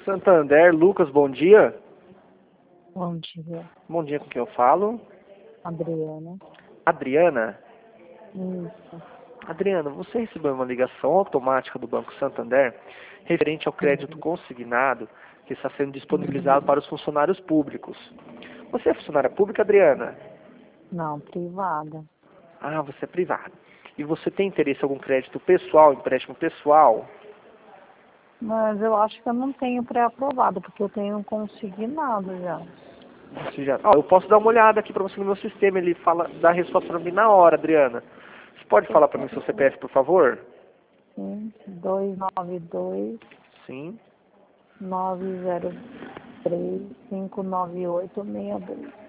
Santander, Lucas, bom dia. Bom dia, Bom dia, com quem eu falo? Adriana. Adriana? Isso. Adriana, você recebeu uma ligação automática do Banco Santander referente ao crédito consignado que está sendo disponibilizado para os funcionários públicos. Você é funcionária pública, Adriana? Não, privada. Ah, você é privada. E você tem interesse em algum crédito pessoal, empréstimo pessoal? Mas eu acho que eu não tenho pré-aprovado, porque eu tenho consignado já. Eu posso dar uma olhada aqui para você no meu sistema, ele dá a resposta para mim na hora, Adriana. Você pode falar para mim seu CPF, por favor? Sim, 292 Sim. 903 59862.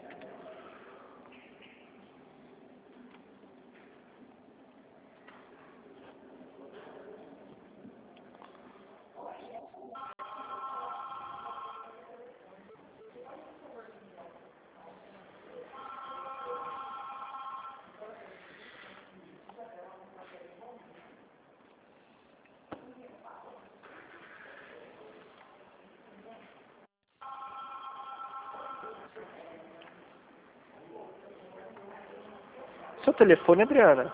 Seu telefone, Adriana?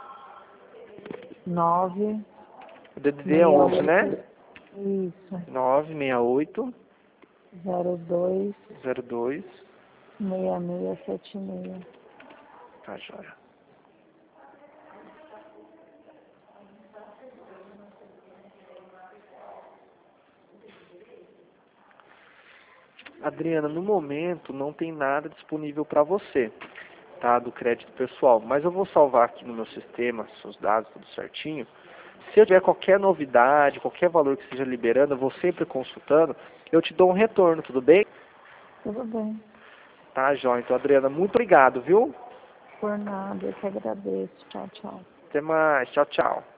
9 O DDD é 11, né? Isso. 968 02 02. 6676. Tá, joia. Adriana, no momento não tem nada disponível para você, tá, do crédito pessoal, mas eu vou salvar aqui no meu sistema, seus dados, tudo certinho. Se eu tiver qualquer novidade, qualquer valor que esteja liberando, eu vou sempre consultando, eu te dou um retorno, tudo bem? Tudo bem. Tá, joia. Então, Adriana, muito obrigado, viu? Por nada, eu que agradeço. Tchau, tchau. Até mais. Tchau, tchau.